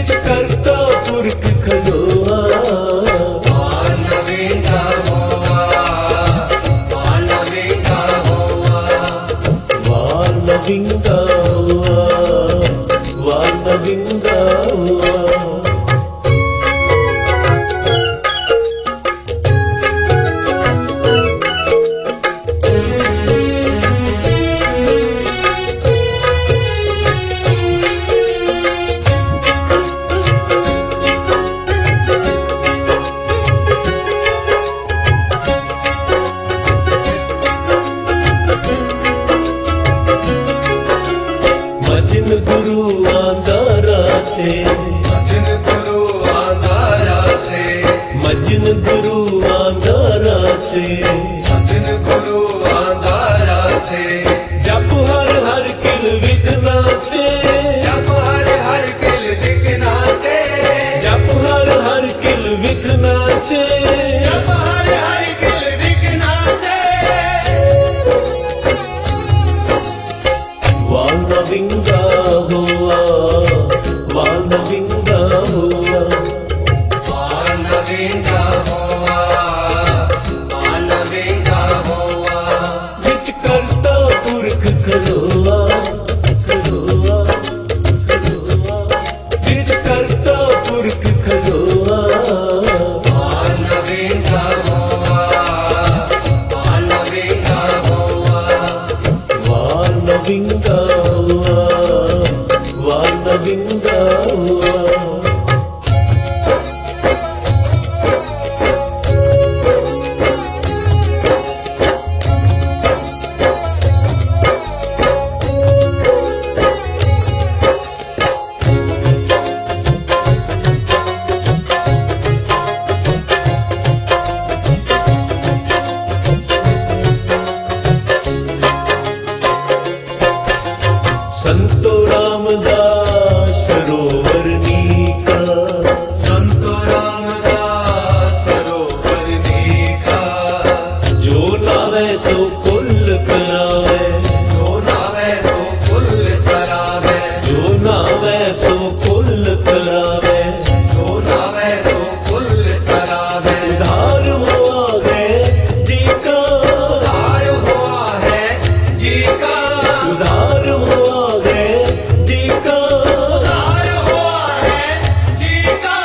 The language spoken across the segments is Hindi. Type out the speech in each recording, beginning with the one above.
विच करता पुरख खलोआ वालविंगा होआ वालविंगा होआ वालविंगा होआ वालविंगा होआ मजन गुरु आंदारा से मजन गुरु आंदारा से मजन गुरु आंदारा से मजन गुरु आंदारा से जप हर हर किल विघ्ना से जप हर किल विघ्ना से जप हर किल विघ्ना से जप हर किल विघ्ना से वालविंगा हुआ वालविंगा हुआ वालविंगा होआ वालविंगा होआ विच करता पुरख खलोआ खलोआ खलोआ विच करता पुरख खलोआ वालविंगा होआ वालविंगा होआ वालविंगा हुआ वालविंगा हुआ संतो रामदास सरोवर नीका संतो रामदास सरोवर नीका जो नावे सो कुल करावे जो नावे सो कुल करावे जो नावे सो कुल करावे जो नावे सो कुल करावे उधार हुआ है जी का उधार हुआ है जी का उधार हुआ है जी का उधार हुआ है जी का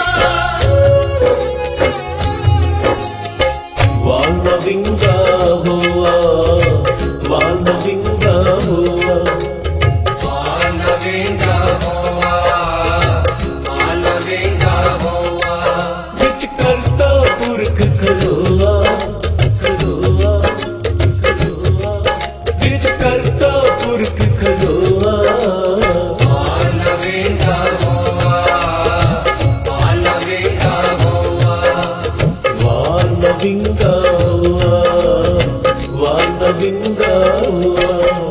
वालविंगा हुआ वालविंगा हुआ वालविंगा होआ वालविंगा होआ विच करता पुरख खलोआ खलोआ खलोआ विच करता पुरख खलोआ वालविंगा होआ वालविंगा होआ वालविंगा हुआ वालविंगा हुआ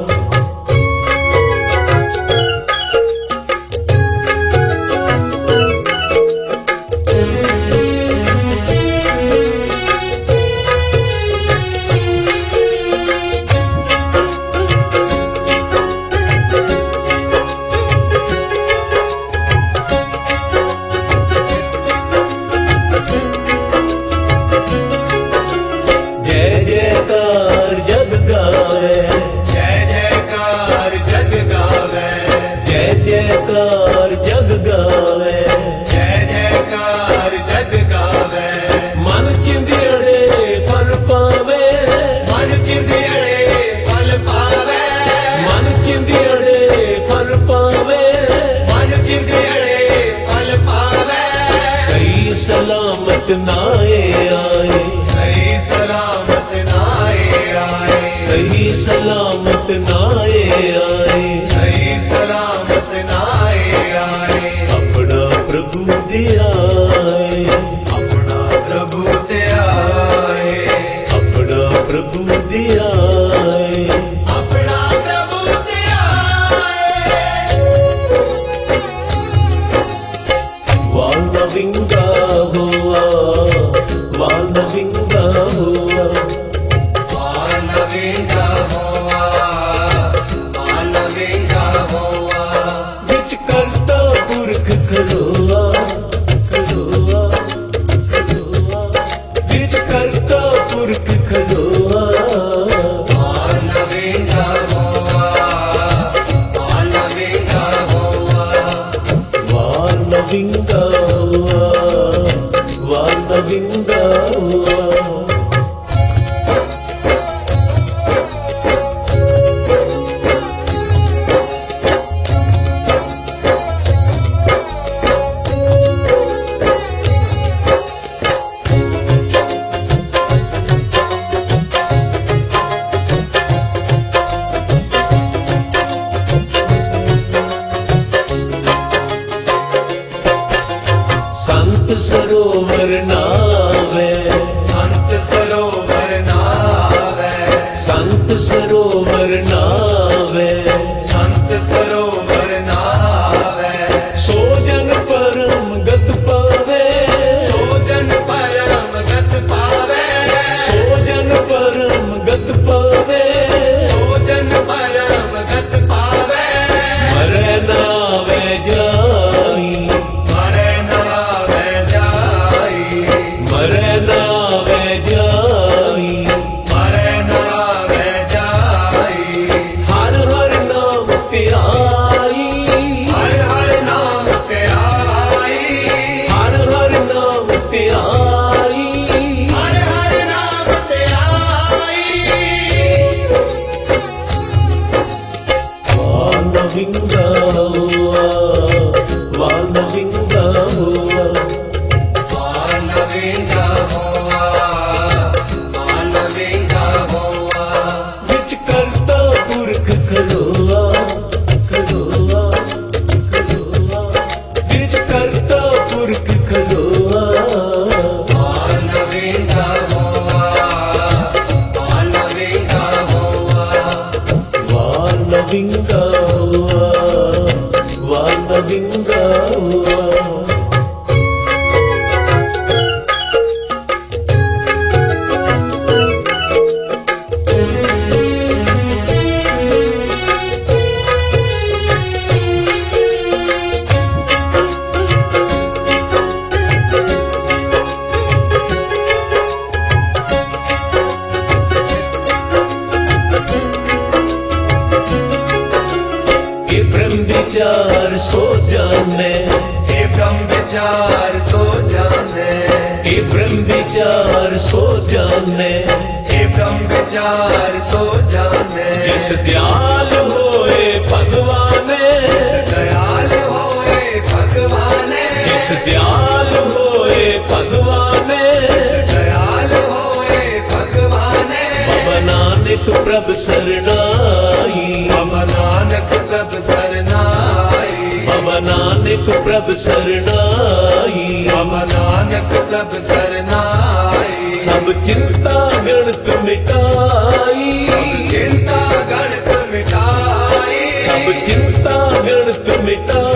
जय जयकार जग गावे जय जयकार जग गावे जय जयकार जग गावे जय जयकार जग गावे मन चिंदियड़े फल पावे मन चिंदियड़े फल पावे मन चिंदियड़े फल पावे मन चिंदियड़े फल पावे सही सलामत नाए आए सही सलामत नाए आए सही सलामत नाए आए सही सलामत नाए आए अपना प्रभु दिया अपना प्रभु ते आए अपना प्रभु दिया अपना प्रभु ते आए वालविंगा हुआ वालविंगा हुआ वालविंगा होआ वालविंगा होआ विच करता पुरख खलोआ विंगा हुआ, वान विंगा हुआ। संत सरोवर नावे, संत सरोवर नावे, संत सरोवर नावे, संत सरोवर नावे। सो जन परम गत पावे, सो जन परम गत पावे, सो जन परम गत पावे, सो जन परम गत पावे। मरे नावे जाई, मरे नावे जाई, मरे नावे जाई, मरे नावे जाई। हर हर नाम ध्याई, हर हर नाम ते आई, हर हर नाम ध्याई। हर हर नाम ते आई। वान विंगा हुआ, वान विंगा हुआ। मानविंगा हुआ, मानविंगा हुआ। विच करता पुरख खलोआ, खलोआ, खलोआ। विच करता पुरख खलोआ, मानविंगा हुआ, मानविंगा हुआ। वान विंगा हुआ, वान विंगा हुआ। ये ब्रह्म विचार सो जाने, हे ब्रह्म विचार सो जाने, ये ब्रह्म विचार सो जाने। हे ब्रह्म विचार सो जाने। जिस दयाल होए भगवाने, दयाल होए भगवाने, जिस दयाल होए भगवाने। दयाल होए भगवाने। बाबा नानक प्रभ सरनाई, बाबा नानक प्रभ सरनाई, बाबा नानक प्रभ सरनाई। बाबा नानक प्रभ सरनाई। सब चिंता गणत मिटाई, चिंता गणत मिटाई, सब चिंता गणत मिटाई।